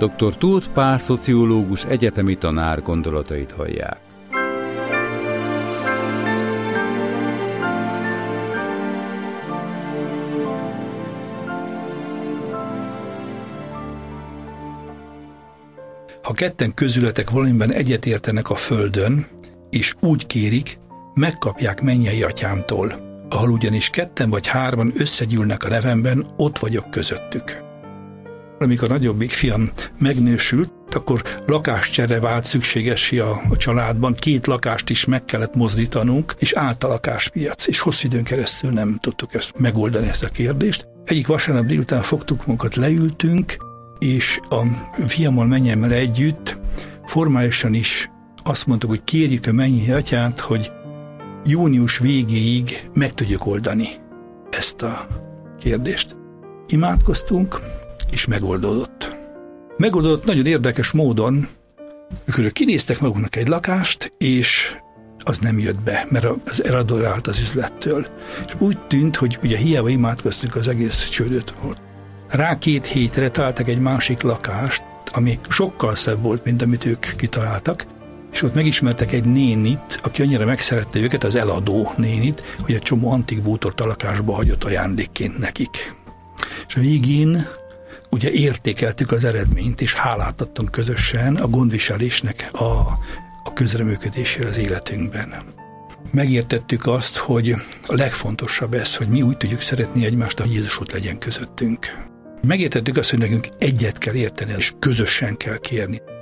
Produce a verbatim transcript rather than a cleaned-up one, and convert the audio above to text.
doktor Tóth Pál szociológus egyetemi tanár gondolatait hallják. Ha ketten közületek valamiben egyetértenek a földön, és úgy kérik, megkapják mennyei atyámtól. Ahol ugyanis ketten vagy hárman összegyűlnek a nevemben, ott vagyok közöttük. Amikor a nagyobbik fiam megnősült, akkor lakáscsere vált szükségessé a, a családban, két lakást is meg kellett mozdítanunk, és állt a lakáspiac, és hosszú időn keresztül nem tudtuk ezt megoldani, ezt a kérdést. Egyik vasárnap délután fogtuk magunkat, leültünk, és a fiammal, mennyemmel együtt formálisan is azt mondtuk, hogy kérjük a mennyei atyát, hogy június végéig meg tudjuk oldani ezt a kérdést. Imádkoztunk, és megoldódott. Megoldódott nagyon érdekes módon, amikor kinéztek magunknak egy lakást, és az nem jött be, mert az eladó állt az üzlettől. És úgy tűnt, hogy ugye hiába imádkoztunk, az egész csődöt volt. Rá két hétre találtak egy másik lakást, ami sokkal szebb volt, mint amit ők kitaláltak, és ott megismertek egy nénit, aki annyira megszerette őket, az eladó nénit, hogy egy csomó antik bútort a lakásba hagyott ajándékként nekik. És a végén ugye értékeltük az eredményt, és hálát adtunk közösen a gondviselésnek a, a közreműködésére az életünkben. Megértettük azt, hogy a legfontosabb ez, hogy mi úgy tudjuk szeretni egymást, hogy Jézus ott legyen közöttünk. Megértettük azt, hogy nekünk egyet kell érteni, és közösen kell kérni.